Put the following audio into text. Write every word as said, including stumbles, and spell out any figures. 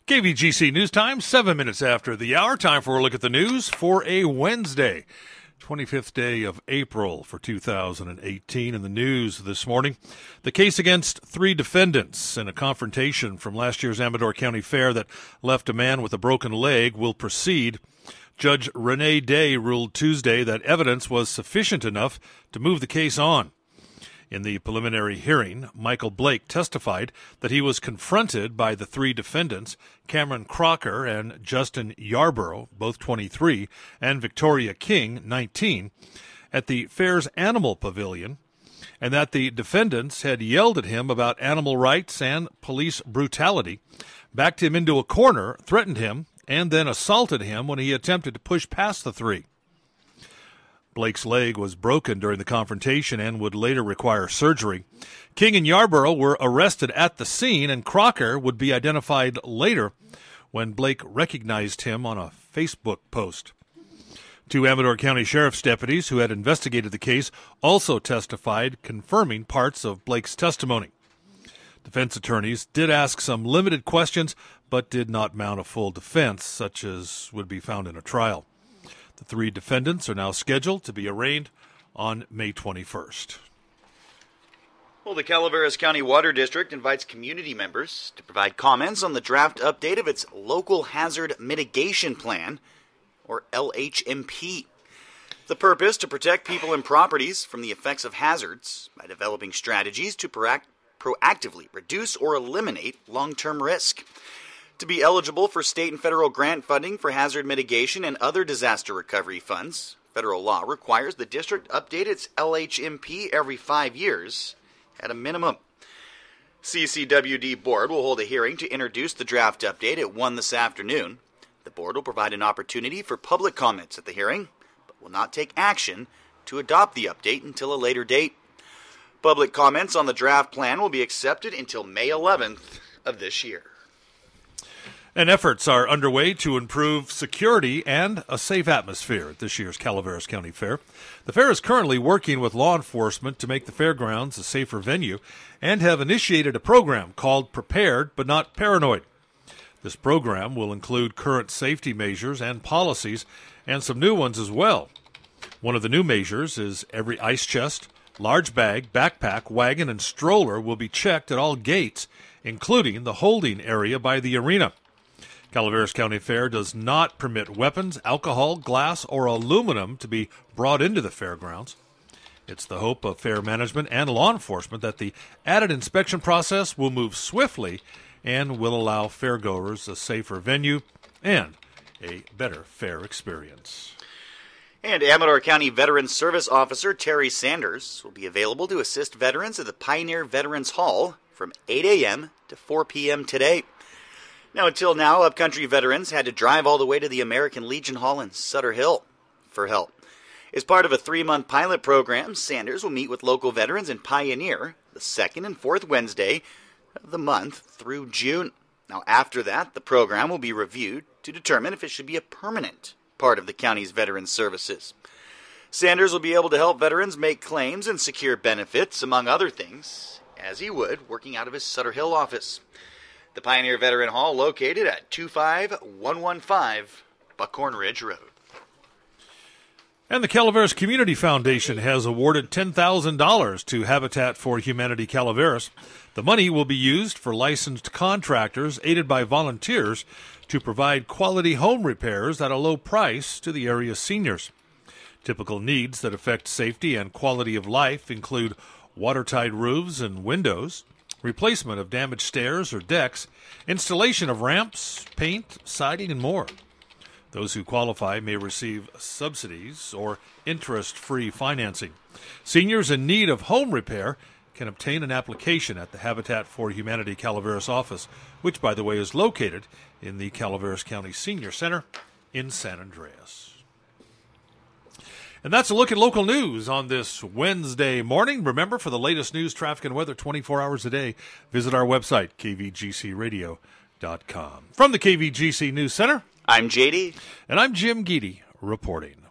K V G C News Time, seven minutes after the hour. Time for a look at the news for a Wednesday, twenty-fifth day of April for two thousand eighteen. In the news this morning, the case against three defendants in a confrontation from last year's Amador County Fair that left a man with a broken leg will proceed. Judge Renee Day ruled Tuesday that evidence was sufficient enough to move the case on. In the preliminary hearing, Michael Blake testified that he was confronted by the three defendants, Cameron Crocker and Justin Yarborough, both twenty-three, and Victoria King, nineteen, at the fair's animal pavilion, and that the defendants had yelled at him about animal rights and police brutality, backed him into a corner, threatened him, and then assaulted him when he attempted to push past the three. Blake's leg was broken during the confrontation and would later require surgery. King and Yarborough were arrested at the scene, and Crocker would be identified later when Blake recognized him on a Facebook post. Two Amador County Sheriff's deputies who had investigated the case also testified, confirming parts of Blake's testimony. Defense attorneys did ask some limited questions, but did not mount a full defense, such as would be found in a trial. The three defendants are now scheduled to be arraigned on May twenty-first. Well, the Calaveras County Water District invites community members to provide comments on the draft update of its Local Hazard Mitigation Plan, or L H M P. The purpose to protect people and properties from the effects of hazards by developing strategies to proact- proactively reduce or eliminate long-term risk. To be eligible for state and federal grant funding for hazard mitigation and other disaster recovery funds, federal law requires the district update its L H M P every five years at a minimum. C C W D Board will hold a hearing to introduce the draft update at one this afternoon. The board will provide an opportunity for public comments at the hearing, but will not take action to adopt the update until a later date. Public comments on the draft plan will be accepted until May eleventh of this year. And efforts are underway to improve security and a safe atmosphere at this year's Calaveras County Fair. The fair is currently working with law enforcement to make the fairgrounds a safer venue and have initiated a program called Prepared But Not Paranoid. This program will include current safety measures and policies and some new ones as well. One of the new measures is every ice chest, large bag, backpack, wagon, and stroller will be checked at all gates, including the holding area by the arena. Calaveras County Fair does not permit weapons, alcohol, glass, or aluminum to be brought into the fairgrounds. It's the hope of fair management and law enforcement that the added inspection process will move swiftly and will allow fairgoers a safer venue and a better fair experience. And Amador County Veterans Service Officer Terry Sanders will be available to assist veterans at the Pioneer Veterans Hall from eight a.m. to four p.m. today. Now, until now, upcountry veterans had to drive all the way to the American Legion Hall in Sutter Hill for help. As part of a three-month pilot program, Sanders will meet with local veterans in Pioneer the second and fourth Wednesday of the month through June. Now, after that, the program will be reviewed to determine if it should be a permanent part of the county's veterans services. Sanders will be able to help veterans make claims and secure benefits, among other things, as he would working out of his Sutter Hill office. The Pioneer Veteran Hall located at two five one one five Buckhorn Ridge Road. And the Calaveras Community Foundation has awarded ten thousand dollars to Habitat for Humanity Calaveras. The money will be used for licensed contractors aided by volunteers to provide quality home repairs at a low price to the area's seniors. Typical needs that affect safety and quality of life include watertight roofs and windows, replacement of damaged stairs or decks, installation of ramps, paint, siding, and more. Those who qualify may receive subsidies or interest-free financing. Seniors in need of home repair can obtain an application at the Habitat for Humanity Calaveras office, which, by the way, is located in the Calaveras County Senior Center in San Andreas. And that's a look at local news on this Wednesday morning. Remember, for the latest news, traffic, and weather twenty-four hours a day, visit our website, k v g c radio dot com. From the K V G C News Center, I'm J D. And I'm Jim Geedy reporting.